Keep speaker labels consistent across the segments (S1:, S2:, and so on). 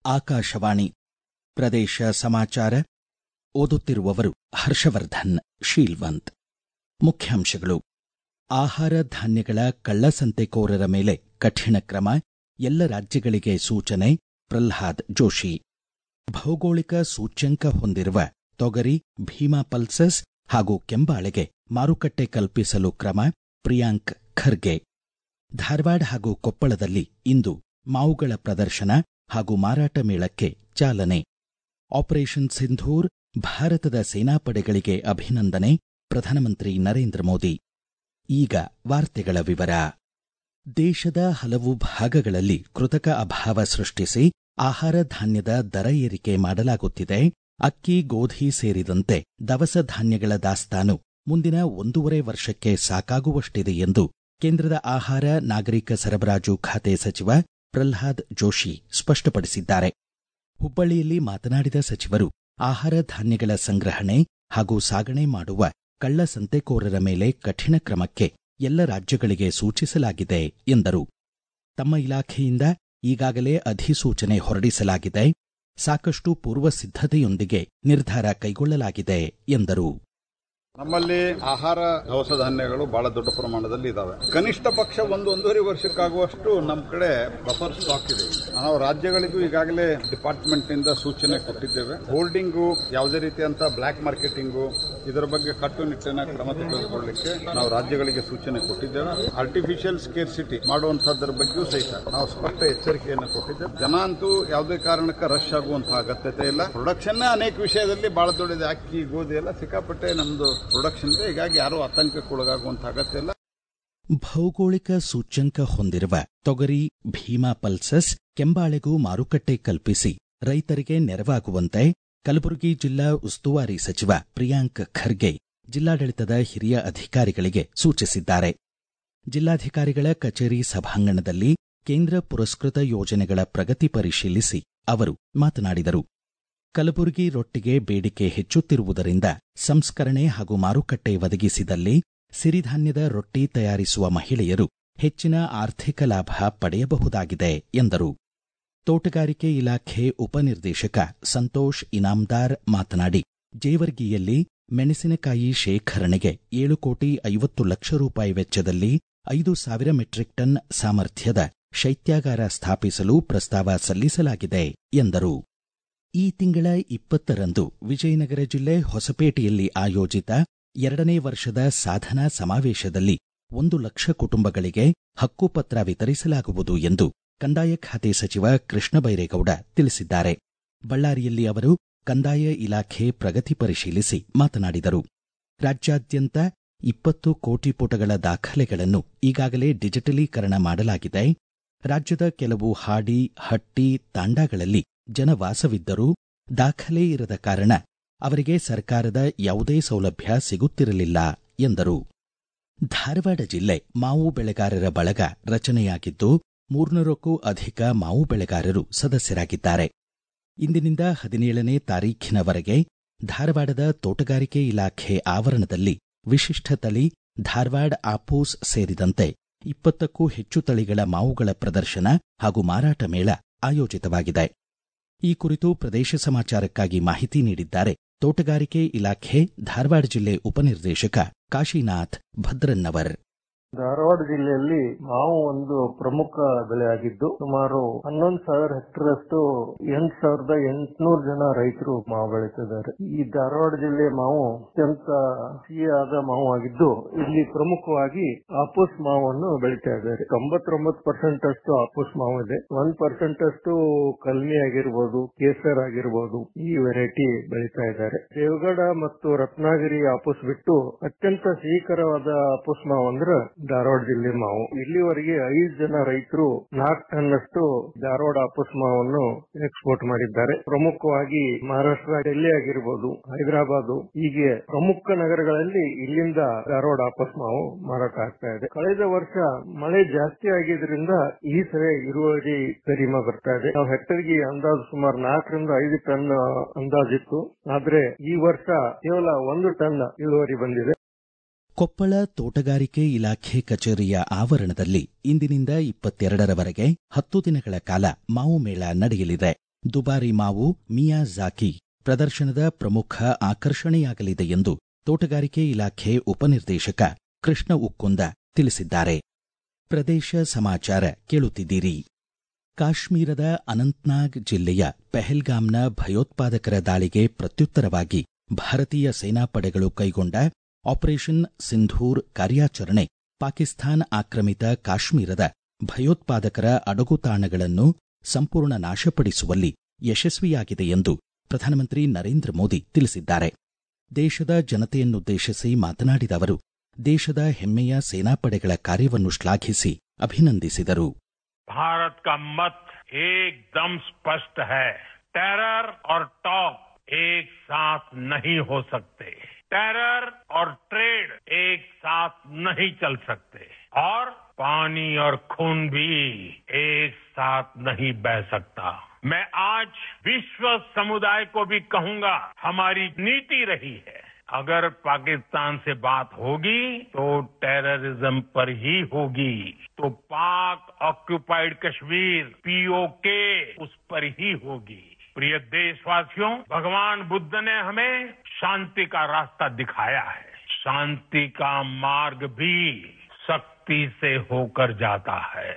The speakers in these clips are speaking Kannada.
S1: ಆಕಾಶವಾಣಿ ಪ್ರದೇಶ ಸಮಾಚಾರ ಓದುತ್ತಿರುವವರು ಹರ್ಷವರ್ಧನ್ ಶೀಲ್ವಂತ್. ಮುಖ್ಯಾಂಶಗಳು. ಆಹಾರ ಧಾನ್ಯಗಳ ಕಳ್ಳಸಂತೆಕೋರರ ಮೇಲೆ ಕಠಿಣ ಕ್ರಮ, ಎಲ್ಲ ರಾಜ್ಯಗಳಿಗೆ ಸೂಚನೆ. ಪ್ರಹ್ಲಾದ್ ಜೋಶಿ. ಭೌಗೋಳಿಕ ಸೂಚ್ಯಂಕ ಹೊಂದಿರುವ ತೊಗರಿ, ಭೀಮಾ ಪಲ್ಸಸ್ ಹಾಗೂ ಕೆಂಬಾಳೆಗೆ ಮಾರುಕಟ್ಟೆ ಕಲ್ಪಿಸಲು ಕ್ರಮ. ಪ್ರಿಯಾಂಕ್ ಖರ್ಗೆ. ಧಾರವಾಡ ಹಾಗೂ ಕೊಪ್ಪಳದಲ್ಲಿ ಇಂದು ಮಾವುಗಳ ಪ್ರದರ್ಶನ ಹಾಗೂ ಮಾರಾಟ ಮೇಳಕ್ಕೆ ಚಾಲನೆ. ಆಪರೇಷನ್ ಸಿಂಧೂರ್, ಭಾರತದ ಸೇನಾಪಡೆಗಳಿಗೆ ಅಭಿನಂದನೆ. ಪ್ರಧಾನಮಂತ್ರಿ ನರೇಂದ್ರ ಮೋದಿ. ಈಗ ವಾರ್ತೆಗಳ ವಿವರ. ದೇಶದ ಹಲವು ಭಾಗಗಳಲ್ಲಿ ಕೃತಕ ಅಭಾವ ಸೃಷ್ಟಿಸಿ ಆಹಾರ ಧಾನ್ಯದ ದರ ಏರಿಕೆ ಮಾಡಲಾಗುತ್ತಿದೆ. ಅಕ್ಕಿ, ಗೋಧಿ ಸೇರಿದಂತೆ ದವಸ ಧಾನ್ಯಗಳ ದಾಸ್ತಾನು ಮುಂದಿನ 1.5 ವರ್ಷಕ್ಕೆ ಸಾಕಾಗುವಷ್ಟಿದೆ ಎಂದು ಕೇಂದ್ರದ ಆಹಾರ, ನಾಗರಿಕ ಸರಬರಾಜು ಖಾತೆ ಸಚಿವ ಪ್ರಹ್ಲಾದ್ ಜೋಶಿ ಸ್ಪಷ್ಟಪಡಿಸಿದ್ದಾರೆ. ಹುಬ್ಬಳ್ಳಿಯಲ್ಲಿ ಮಾತನಾಡಿದ ಸಚಿವರು, ಆಹಾರ ಧಾನ್ಯಗಳ ಸಂಗ್ರಹಣೆ ಹಾಗೂ ಸಾಗಣೆ ಮಾಡುವ ಕಳ್ಳಸಂತೆಕೋರರ ಮೇಲೆ ಕಠಿಣ ಕ್ರಮಕ್ಕೆ ಎಲ್ಲ ರಾಜ್ಯಗಳಿಗೆ ಸೂಚಿಸಲಾಗಿದೆ ಎಂದರು. ತಮ್ಮ ಇಲಾಖೆಯಿಂದ ಈಗಾಗಲೇ ಅಧಿಸೂಚನೆ ಹೊರಡಿಸಲಾಗಿದೆ. ಸಾಕಷ್ಟು ಪೂರ್ವ ಸಿದ್ಧತೆಯೊಂದಿಗೆ ನಿರ್ಧಾರ ಕೈಗೊಳ್ಳಲಾಗಿದೆ ಎಂದರು.
S2: ನಮ್ಮಲ್ಲಿ ಆಹಾರ ದವಸ ಧಾನ್ಯಗಳು ಬಹಳ ದೊಡ್ಡ ಪ್ರಮಾಣದಲ್ಲಿ ಇದಾವೆ. ಕನಿಷ್ಠ ಪಕ್ಷ 1.5 ವರ್ಷಕ್ಕಾಗುವಷ್ಟು ನಮ್ಮ ಕಡೆ ಬಫರ್ ಸ್ಟಾಕ್ ಇದೆ. ನಾವು ರಾಜ್ಯಗಳಿಗೂ ಈಗಾಗಲೇ ಡಿಪಾರ್ಟ್ಮೆಂಟ್ ನಿಂದ ಸೂಚನೆ ಕೊಟ್ಟಿದ್ದೇವೆ. ಹೋಲ್ಡಿಂಗು, ಯಾವುದೇ ರೀತಿಯಂತ ಬ್ಲಾಕ್ ಮಾರ್ಕೆಟಿಂಗು, ಇದರ ಬಗ್ಗೆ ಕಟ್ಟುನಿಟ್ಟಿನ ಕ್ರಮ ತೆಗೆದುಕೊಳ್ಳಲಿಕ್ಕೆ ನಾವು ರಾಜ್ಯಗಳಿಗೆ ಸೂಚನೆ ಕೊಟ್ಟಿದ್ದೇವೆ. ಆರ್ಟಿಫಿಷಿಯಲ್ ಸ್ಕೇರ್ಸಿಟಿ ಮಾಡುವಂತಹದ್ರ ಬಗ್ಗೆಯೂ ಸಹಿತ ನಾವು ಸ್ಪಷ್ಟ ಎಚ್ಚರಿಕೆಯನ್ನು ಕೊಟ್ಟಿದ್ದೇವೆ. ಜನ ಅಂತೂ ಯಾವುದೇ ಕಾರಣಕ್ಕೆ ರಶ್ ಆಗುವಂತಹ ಅಗತ್ಯತೆ ಇಲ್ಲ. ಪ್ರೊಡಕ್ಷನ್ ಅನೇಕ ವಿಷಯದಲ್ಲಿ ಬಹಳ ದೊಡ್ಡದಿದೆ. ಅಕ್ಕಿ, ಗೋಧಿ ಎಲ್ಲ ಸಿಕ್ಕಾಪಟ್ಟೆ ನಮ್ದು ಪ್ರೊಡಕ್ಷನ್ ಇದೆ. ಹೀಗಾಗಿ ಯಾರೂ ಆತಂಕಕ್ಕೊಳಗಾಗುವಂತಹ ಅಗತ್ಯ ಇಲ್ಲ.
S1: ಭೌಗೋಳಿಕ ಸೂಚ್ಯಂಕ ಹೊಂದಿರುವ ತೊಗರಿ, ಭೀಮಾ ಪಲ್ಸಸ್, ಕೆಂಬಾಳೆಗೂ ಮಾರುಕಟ್ಟೆ ಕಲ್ಪಿಸಿ ರೈತರಿಗೆ ನೆರವಾಗುವಂತೆ ಕಲಬುರಗಿ ಜಿಲ್ಲಾ ಉಸ್ತುವಾರಿ ಸಚಿವ ಪ್ರಿಯಾಂಕ್ ಖರ್ಗೆ ಜಿಲ್ಲಾಡಳಿತದ ಹಿರಿಯ ಅಧಿಕಾರಿಗಳಿಗೆ ಸೂಚಿಸಿದ್ದಾರೆ. ಜಿಲ್ಲಾಧಿಕಾರಿಗಳ ಕಚೇರಿ ಸಭಾಂಗಣದಲ್ಲಿ ಕೇಂದ್ರ ಪುರಸ್ಕೃತ ಯೋಜನೆಗಳ ಪ್ರಗತಿ ಪರಿಶೀಲಿಸಿ ಅವರು ಮಾತನಾಡಿದರು. ಕಲಬುರಗಿ ರೊಟ್ಟಿಗೆ ಬೇಡಿಕೆ ಹೆಚ್ಚುತ್ತಿರುವುದರಿಂದ ಸಂಸ್ಕರಣೆ ಹಾಗೂ ಮಾರುಕಟ್ಟೆ ಒದಗಿಸಿದಲ್ಲಿ ಸಿರಿಧಾನ್ಯದ ರೊಟ್ಟಿ ತಯಾರಿಸುವ ಮಹಿಳೆಯರು ಹೆಚ್ಚಿನ ಆರ್ಥಿಕ ಲಾಭ ಪಡೆಯಬಹುದಾಗಿದೆ ಎಂದರು. ತೋಟಗಾರಿಕೆ ಇಲಾಖೆ ಉಪನಿರ್ದೇಶಕ ಸಂತೋಷ್ ಇನಾಮ್ದಾರ್ ಮಾತನಾಡಿ, ಜೇವರ್ಗಿಯಲ್ಲಿ ಮೆಣಸಿನಕಾಯಿ ಶೇಖರಣೆಗೆ 7,50,00,000 ರೂಪಾಯಿ ವೆಚ್ಚದಲ್ಲಿ 5,000 ಮೆಟ್ರಿಕ್ ಟನ್ ಸಾಮರ್ಥ್ಯದ ಶೈತ್ಯಾಗಾರ ಸ್ಥಾಪಿಸಲು ಪ್ರಸ್ತಾವ ಸಲ್ಲಿಸಲಾಗಿದೆ ಎಂದರು. ಈ ತಿಂಗಳ 20ರಂದು ವಿಜಯನಗರ ಜಿಲ್ಲೆ ಹೊಸಪೇಟೆಯಲ್ಲಿ ಆಯೋಜಿತ 2ನೇ ವರ್ಷದ ಸಾಧನಾ ಸಮಾವೇಶದಲ್ಲಿ 1 ಲಕ್ಷ ಕುಟುಂಬಗಳಿಗೆ ಹಕ್ಕುಪತ್ರ ವಿತರಿಸಲಾಗುವುದು ಎಂದು ಕಂದಾಯ ಖಾತೆ ಸಚಿವ ಕೃಷ್ಣ ಬೈರೇಗೌಡ ತಿಳಿಸಿದ್ದಾರೆ. ಬಳ್ಳಾರಿಯಲ್ಲಿ ಅವರು ಕಂದಾಯ ಇಲಾಖೆ ಪ್ರಗತಿ ಪರಿಶೀಲಿಸಿ ಮಾತನಾಡಿದರು. ರಾಜ್ಯಾದ್ಯಂತ 20 ಕೋಟಿ ಪುಟಗಳ ದಾಖಲೆಗಳನ್ನು ಈಗಾಗಲೇ ಡಿಜಿಟಲೀಕರಣ ಮಾಡಲಾಗಿದೆ. ರಾಜ್ಯದ ಕೆಲವು ಹಾಡಿ, ಹಟ್ಟಿ, ತಾಂಡಾಗಳಲ್ಲಿ ಜನವಾಸವಿದ್ದರೂ ದಾಖಲೆ ಇರದ ಕಾರಣ ಅವರಿಗೆ ಸರ್ಕಾರದ ಯಾವುದೇ ಸೌಲಭ್ಯ ಸಿಗುತ್ತಿರಲಿಲ್ಲ ಎಂದರು. ಧಾರವಾಡ ಜಿಲ್ಲೆ ಮಾವು ಬೆಳೆಗಾರರ ಬಳಗ ರಚನೆಯಾಗಿದ್ದು 300ಕ್ಕೂ ಅಧಿಕ ಮಾವು ಬೆಳೆಗಾರರು ಸದಸ್ಯರಾಗಿದ್ದಾರೆ. ಇಂದಿನಿಂದ 17ನೇ ತಾರೀಖಿನವರೆಗೆ ಧಾರವಾಡದ ತೋಟಗಾರಿಕೆ ಇಲಾಖೆ ಆವರಣದಲ್ಲಿ ವಿಶಿಷ್ಟ ತಳಿ ಧಾರವಾಡ ಆಪೂಸ್ ಸೇರಿದಂತೆ 20ಕ್ಕೂ ಹೆಚ್ಚು ತಳಿಗಳ ಮಾವುಗಳ ಪ್ರದರ್ಶನ ಹಾಗೂ ಮಾರಾಟ ಮೇಳ ಆಯೋಜಿತವಾಗಿದೆ. ಈ ಕುರಿತು ಪ್ರದೇಶ ಸಮಾಚಾರಕ್ಕಾಗಿ ಮಾಹಿತಿ ನೀಡಿದ್ದಾರೆ ತೋಟಗಾರಿಕೆ ಇಲಾಖೆ ಧಾರವಾಡ ಜಿಲ್ಲೆ ಉಪನಿರ್ದೇಶಕ ಕಾಶಿನಾಥ್ ಭದ್ರನ್ನವರ್.
S3: ಧಾರವಾಡ ಜಿಲ್ಲೆಯಲ್ಲಿ ಮಾವು ಒಂದು ಪ್ರಮುಖ ಬೆಳೆಯಾಗಿದ್ದು ಸುಮಾರು 11,000 ಹೆಕ್ಟೇರ್ ಅಷ್ಟು 8,800 ಜನ ರೈತರು ಮಾವು ಬೆಳೆತಿದ್ದಾರೆ. ಈ ಧಾರವಾಡ ಜಿಲ್ಲೆ ಮಾವು ಅತ್ಯಂತ ಸಿಹಿಯಾದ ಮಾವು ಆಗಿದ್ದು ಇಲ್ಲಿ ಪ್ರಮುಖವಾಗಿ ಆಪೂಸ್ ಮಾವನ್ನು ಬೆಳೀತಾ ಇದ್ದಾರೆ. 99% ಅಷ್ಟು ಆಪೂಸ್ ಮಾವು ಇದೆ. 1% ಅಷ್ಟು ಕಲ್ಮಿ ಆಗಿರ್ಬೋದು, ಕೇಸರ್ ಆಗಿರ್ಬೋದು, ಈ ವೆರೈಟಿ ಬೆಳೀತಾ ಇದ್ದಾರೆ. ದೇವಗಢ ಮತ್ತು ರತ್ನಾಗಿರಿ ಆಪೂಸ್ ಬಿಟ್ಟು ಅತ್ಯಂತ ಸಿಹಿಕರವಾದ ಆಪೂಸ್ ಮಾವು ಅಂದ್ರೆ ಧಾರವಾಡ ಜಿಲ್ಲೆ ಮಾವು. ಇಲ್ಲಿವರೆಗೆ 5 ಜನ ರೈತರು 4 ಟನ್ ಅಷ್ಟು ಧಾರವಾಡ ಆಪೂಸ್ ಮಾವನ್ನು ಎಕ್ಸ್ಪೋರ್ಟ್ ಮಾಡಿದ್ದಾರೆ. ಪ್ರಮುಖವಾಗಿ ಮಹಾರಾಷ್ಟ್ರ, ಡೆಲ್ಲಿ ಆಗಿರ್ಬೋದು, ಹೈದರಾಬಾದ್, ಹೀಗೆ ಪ್ರಮುಖ ನಗರಗಳಲ್ಲಿ ಇಲ್ಲಿಂದ ಧಾರವಾಡ ಆಪೂಸ್ ಮಾವು ಮಾರಾಟ ಆಗ್ತಾ ಇದೆ. ಕಳೆದ ವರ್ಷ ಮಳೆ ಜಾಸ್ತಿ ಆಗಿದ್ರಿಂದ ಈ ಸರಿ ಇಳುವರಿ ಕಡಿಮೆ ಬರ್ತಾ ಇದೆ. ನಾವು ಹೆಕ್ಟರ್ಗೆ ಅಂದಾಜು ಸುಮಾರು 4ರಿಂದ 5 ಟನ್ ಅಂದಾಜಿತ್ತು. ಆದ್ರೆ ಈ ವರ್ಷ ಕೇವಲ 1 ಟನ್ ಇಳುವರಿ ಬಂದಿದೆ.
S1: ಕೊಪ್ಪಳ ತೋಟಗಾರಿಕೆ ಇಲಾಖೆ ಕಚೇರಿಯ ಆವರಣದಲ್ಲಿ ಇಂದಿನಿಂದ 22ರವರೆಗೆ 10 ದಿನಗಳ ಕಾಲ ಮಾವು ಮೇಳ ನಡೆಯಲಿದೆ. ದುಬಾರಿ ಮಾವು ಮಿಯಾಜಾಕಿ ಪ್ರದರ್ಶನದ ಪ್ರಮುಖ ಆಕರ್ಷಣೆಯಾಗಲಿದೆ ಎಂದು ತೋಟಗಾರಿಕೆ ಇಲಾಖೆ ಉಪನಿರ್ದೇಶಕ ಕೃಷ್ಣ ಉಕ್ಕುಂದ ತಿಳಿಸಿದ್ದಾರೆ. ಪ್ರದೇಶ ಸಮಾಚಾರ ಕೇಳುತ್ತಿದ್ದೀರಿ. ಕಾಶ್ಮೀರದ ಅನಂತ್ನಾಗ್ ಜಿಲ್ಲೆಯ ಪೆಹಲ್ಗಾಮ್ನ ಭಯೋತ್ಪಾದಕರ ದಾಳಿಗೆ ಪ್ರತ್ಯುತ್ತರವಾಗಿ ಭಾರತೀಯ ಸೇನಾಪಡೆಗಳು ಕೈಗೊಂಡ ಆಪರೇಷನ್ ಸಿಂಧೂರ್ ಕಾರ್ಯಾಚರಣೆ ಪಾಕಿಸ್ತಾನ ಆಕ್ರಮಿತ ಕಾಶ್ಮೀರದ ಭಯೋತ್ಪಾದಕರ ಅಡಗುತಾಣಗಳನ್ನು ಸಂಪೂರ್ಣ ನಾಶಪಡಿಸುವಲ್ಲಿ ಯಶಸ್ವಿಯಾಗಿದೆ ಎಂದು ಪ್ರಧಾನಮಂತ್ರಿ ನರೇಂದ್ರ ಮೋದಿ ತಿಳಿಸಿದ್ದಾರೆ. ದೇಶದ ಜನತೆಯನ್ನುದ್ದೇಶಿಸಿ ಮಾತನಾಡಿದ ಅವರು ದೇಶದ ಹೆಮ್ಮೆಯ ಸೇನಾಪಡೆಗಳ ಕಾರ್ಯವನ್ನು ಶ್ಲಾಘಿಸಿ ಅಭಿನಂದಿಸಿದರು.
S4: भारत का मत एकदम स्पष्ट है. टेरर और टॉक एक साथ नहीं हो सकते. टेरर और ट्रेड एक साथ नहीं चल सकते और पानी और खून भी एक साथ नहीं बह सकता. मैं आज विश्व समुदाय को भी कहूंगा, हमारी नीति रही है अगर पाकिस्तान से बात होगी तो टेररिज्म पर ही होगी, तो पाक ऑक्युपाइड कश्मीर पीओके उस पर ही होगी. प्रिय देशवासियों, भगवान बुद्ध ने हमें शांति का रास्ता दिखाया है. शांति का मार्ग भी शक्ति से होकर जाता है.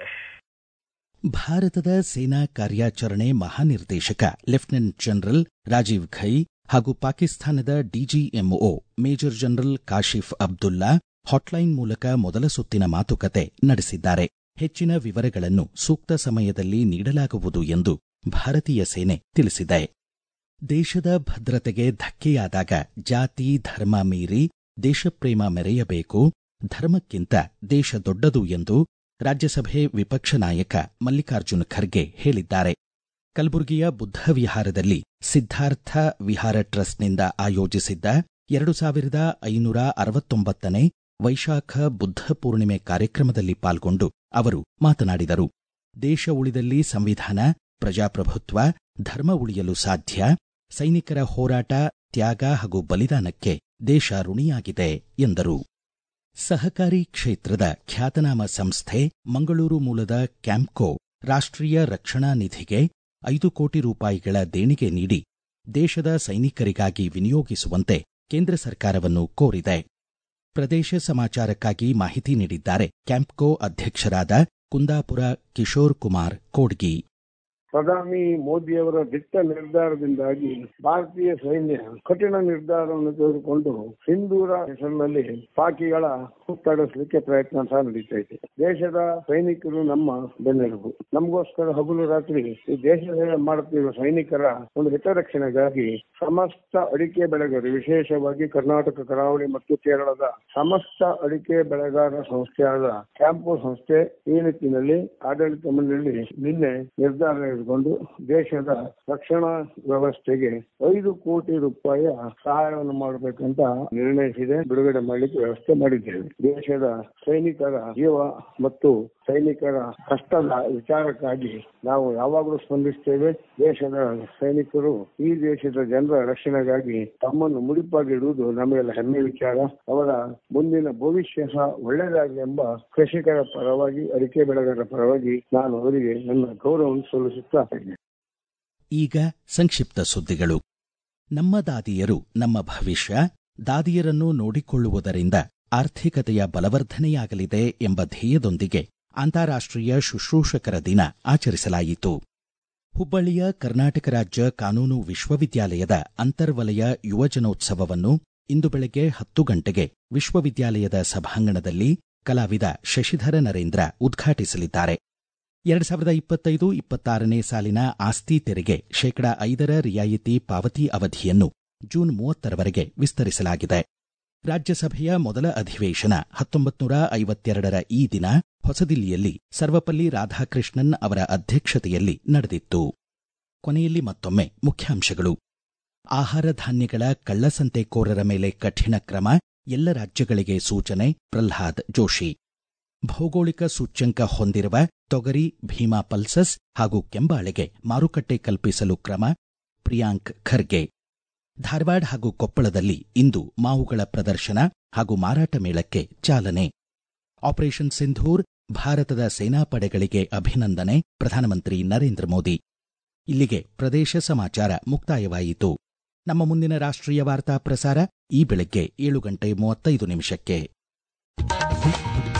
S1: ಭಾರತದ ಸೇನಾ ಕಾರ್ಯಾಚರಣೆ ಮಹಾನಿರ್ದೇಶಕ ಲೆಫ್ಟಿನೆಂಟ್ ಜನರಲ್ ರಾಜೀವ್ ಖೈ ಹಾಗೂ ಪಾಕಿಸ್ತಾನದ DGMO major general Kashif Abdullah hotline ಮೂಲಕ ಮೊದಲ ಸುತ್ತಿನ ಮಾತುಕತೆ ನಡೆಸಿದ್ದಾರೆ. ಹೆಚ್ಚಿನ ವಿವರಗಳನ್ನು ಸೂಕ್ತ ಸಮಯದಲ್ಲಿ ನೀಡಲಾಗುವುದು ಎಂದು ಭಾರತೀಯ ಸೇನೆ ತಿಳಿಸಿದೆ. ದೇಶದ ಭದ್ರತೆಗೆ ಧಕ್ಕೆಯಾದಾಗ ಜಾತಿ ಧರ್ಮ ಮೀರಿ ದೇಶಪ್ರೇಮ ಮೆರೆಯಬೇಕು, ಧರ್ಮಕ್ಕಿಂತ ದೇಶ ದೊಡ್ಡದು ಎಂದು ರಾಜ್ಯಸಭೆ ವಿಪಕ್ಷ ನಾಯಕ ಮಲ್ಲಿಕಾರ್ಜುನ ಖರ್ಗೆ ಹೇಳಿದ್ದಾರೆ. ಕಲಬುರಗಿಯ ಬುದ್ಧ ವಿಹಾರದಲ್ಲಿ ಸಿದ್ಧಾರ್ಥ ವಿಹಾರ ಟ್ರಸ್ಟ್ನಿಂದ ಆಯೋಜಿಸಿದ್ದ 2569ನೇ ವೈಶಾಖ ಬುದ್ಧ ಪೂರ್ಣಿಮೆ ಕಾರ್ಯಕ್ರಮದಲ್ಲಿ ಪಾಲ್ಗೊಂಡು ಅವರು ಮಾತನಾಡಿದರು. ದೇಶ ಉಳಿದಲ್ಲಿ ಸಂವಿಧಾನ, ಪ್ರಜಾಪ್ರಭುತ್ವ, ಧರ್ಮ ಉಳಿಯಲು ಸಾಧ್ಯ. ಸೈನಿಕರ ಹೋರಾಟ, ತ್ಯಾಗ ಹಾಗೂ ಬಲಿದಾನಕ್ಕೆ ದೇಶ ಋಣಿಯಾಗಿದೆ ಎಂದರು. ಸಹಕಾರಿ ಕ್ಷೇತ್ರದ ಖ್ಯಾತನಾಮ ಸಂಸ್ಥೆ ಮಂಗಳೂರು ಮೂಲದ ಕ್ಯಾಂಪ್ಕೋ ರಾಷ್ಟ್ರೀಯ ರಕ್ಷಣಾ ನಿಧಿಗೆ 5 ಕೋಟಿ ರೂಪಾಯಿಗಳ ದೇಣಿಗೆ ನೀಡಿ ದೇಶದ ಸೈನಿಕರಿಗಾಗಿ ವಿನಿಯೋಗಿಸುವಂತೆ ಕೇಂದ್ರ ಸರ್ಕಾರವನ್ನು ಕೋರಿದೆ. ಪ್ರದೇಶ ಸಮಾಚಾರಕ್ಕಾಗಿ ಮಾಹಿತಿ ನೀಡಿದ್ದಾರೆ ಕ್ಯಾಂಪ್ಕೋ ಅಧ್ಯಕ್ಷರಾದ ಕುಂದಾಪುರ ಕಿಶೋರ್ ಕುಮಾರ್ ಕೋಡ್ಗಿ.
S5: ಪ್ರಧಾನಿ ಮೋದಿಯವರ ದಿಟ್ಟ ನಿರ್ಧಾರದಿಂದಾಗಿ ಭಾರತೀಯ ಸೈನ್ಯ ಕಠಿಣ ನಿರ್ಧಾರವನ್ನು ತೆಗೆದುಕೊಂಡು ಸಿಂಧೂರ ಹೆಸರಿನಲ್ಲಿ ಪಾಕಿಗಳ ಹುಟ್ಟಡಲಿಕ್ಕೆ ಪ್ರಯತ್ನ ಸಹ ನಡೀತಾ ಇದೆ. ದೇಶದ ಸೈನಿಕರು ನಮ್ಮ ಬೆನ್ನೆಲುಬು. ನಮಗೋಸ್ಕರ ಹಗಲು ರಾತ್ರಿ ಈ ದೇಶ ಸೇವೆ ಮಾಡುತ್ತಿರುವ ಸೈನಿಕರ ಒಂದು ಹಿತರಕ್ಷಣೆಗಾಗಿ ಸಮಸ್ತ ಅಡಿಕೆ ಬೆಳೆಗಾರರು, ವಿಶೇಷವಾಗಿ ಕರ್ನಾಟಕ ಕರಾವಳಿ ಮತ್ತು ಕೇರಳದ ಸಮಸ್ತ ಅಡಿಕೆ ಬೆಳೆಗಾರರ ಸಂಸ್ಥೆಯಾದ ಕ್ಯಾಂಪೋ ಸಂಸ್ಥೆ ಈ ನಿಟ್ಟಿನಲ್ಲಿ ಆಡಳಿತ ಮಂಡಳಿ ನಿನ್ನೆ ನಿರ್ಧಾರ ತೆಗೆದುಕೊಂಡು ದೇಶದ ರಕ್ಷಣಾ ವ್ಯವಸ್ಥೆಗೆ 5 ಕೋಟಿ ರೂಪಾಯಿಯ ಸಹಾಯವನ್ನು ಮಾಡಬೇಕಂತ ನಿರ್ಣಯಿಸಿದೆ. ಬಿಡುಗಡೆ ಮಾಡಲಿಕ್ಕೆ ವ್ಯವಸ್ಥೆ ಮಾಡಿದ್ದೇವೆ. ದೇಶದ ಸೈನಿಕರ ಜೀವ ಮತ್ತು ಸೈನಿಕರ ಕಷ್ಟದ ವಿಚಾರಕ್ಕಾಗಿ ನಾವು ಯಾವಾಗಲೂ ಸ್ಪಂದಿಸ್ತೇವೆ. ದೇಶದ ಸೈನಿಕರು ಈ ದೇಶದ ಜನರ ರಕ್ಷಣೆಗಾಗಿ ತಮ್ಮನ್ನು ಮುಡಿಪಾಗಿಡುವುದು ನಮಗೆಲ್ಲ ಹೆಮ್ಮೆ ವಿಚಾರ. ಅವರ ಮುಂದಿನ ಭವಿಷ್ಯ ಸಹ ಒಳ್ಳೆಯದಾಗಲಿ ಎಂಬ ಕೃಷಿಕರ ಪರವಾಗಿ, ಅಡಿಕೆ ಬೆಳೆಗಾರರ ಪರವಾಗಿ ನಾನು ಅವರಿಗೆ ನನ್ನ ಗೌರವವನ್ನು ಸಲ್ಲಿಸುತ್ತಾ ಇದ್ದೇನೆ.
S1: ಈಗ ಸಂಕ್ಷಿಪ್ತ ಸುದ್ದಿಗಳು. ನಮ್ಮ ದಾದಿಯರು ನಮ್ಮ ಭವಿಷ್ಯ, ದಾದಿಯರನ್ನು ನೋಡಿಕೊಳ್ಳುವುದರಿಂದ ಆರ್ಥಿಕತೆಯ ಬಲವರ್ಧನೆಯಾಗಲಿದೆ ಎಂಬ ಧ್ಯೇಯದೊಂದಿಗೆ ಅಂತಾರಾಷ್ಟ್ರೀಯ ಶುಶ್ರೂಷಕರ ದಿನ ಆಚರಿಸಲಾಯಿತು. ಹುಬ್ಬಳ್ಳಿಯ ಕರ್ನಾಟಕ ರಾಜ್ಯ ಕಾನೂನು ವಿಶ್ವವಿದ್ಯಾಲಯದ ಅಂತರ್ವಲಯ ಯುವಜನೋತ್ಸವವನ್ನು ಇಂದು ಬೆಳಗ್ಗೆ 10 ಗಂಟೆಗೆ ವಿಶ್ವವಿದ್ಯಾಲಯದ ಸಭಾಂಗಣದಲ್ಲಿ ಕಲಾವಿದ ಶಶಿಧರ ನರೇಂದ್ರ ಉದ್ಘಾಟಿಸಲಿದ್ದಾರೆ. 2025-26ನೇ ಸಾಲಿನ ಆಸ್ತಿ ತೆರಿಗೆ ಶೇಕಡಾ 5 ರಿಯಾಯಿತಿ ಪಾವತಿ ಅವಧಿಯನ್ನು ಜೂನ್ 30ರವರೆಗೆ ವಿಸ್ತರಿಸಲಾಗಿದೆ. ರಾಜ್ಯಸಭೆಯ ಮೊದಲ ಅಧಿವೇಶನ 1952ರ ಈ ದಿನ ಹೊಸದಿಲ್ಲಿಯಲ್ಲಿ ಸರ್ವಪಲ್ಲಿ ರಾಧಾಕೃಷ್ಣನ್ ಅವರ ಅಧ್ಯಕ್ಷತೆಯಲ್ಲಿ ನಡೆದಿತ್ತು. ಕೊನೆಯಲ್ಲಿ ಮತ್ತೊಮ್ಮೆ ಮುಖ್ಯಾಂಶಗಳು. ಆಹಾರ ಧಾನ್ಯಗಳ ಕಳ್ಳಸಂತೆಕೋರರ ಮೇಲೆ ಕಠಿಣ ಕ್ರಮ, ಎಲ್ಲ ರಾಜ್ಯಗಳಿಗೆ ಸೂಚನೆ, ಪ್ರಹ್ಲಾದ್ ಜೋಶಿ. ಭೌಗೋಳಿಕ ಸೂಚ್ಯಂಕ ಹೊಂದಿರುವ ತೊಗರಿ, ಭೀಮಾ ಪಲ್ಸಸ್ ಹಾಗೂ ಕೆಂಬಾಳೆಗೆ ಮಾರುಕಟ್ಟೆ ಕಲ್ಪಿಸಲು ಕ್ರಮ, ಪ್ರಿಯಾಂಕ್ ಖರ್ಗೆ. ಧಾರವಾಡ ಹಾಗೂ ಕೊಪ್ಪಳದಲ್ಲಿ ಇಂದು ಮಾವುಗಳ ಪ್ರದರ್ಶನ ಹಾಗೂ ಮಾರಾಟ ಮೇಳಕ್ಕೆ ಚಾಲನೆ. ಆಪರೇಷನ್ ಸಿಂಧೂರ್, ಭಾರತದ ಸೇನಾಪಡೆಗಳಿಗೆ ಅಭಿನಂದನೆ, ಪ್ರಧಾನಮಂತ್ರಿ ನರೇಂದ್ರ ಮೋದಿ. ಇಲ್ಲಿಗೆ ಪ್ರದೇಶ ಸಮಾಚಾರ ಮುಕ್ತಾಯವಾಯಿತು. ನಮ್ಮ ಮುಂದಿನ ರಾಷ್ಟ್ರೀಯ ವಾರ್ತಾ ಪ್ರಸಾರ ಈ ಬೆಳಗ್ಗೆ 7:35 ನಿಮಿಷಕ್ಕೆ.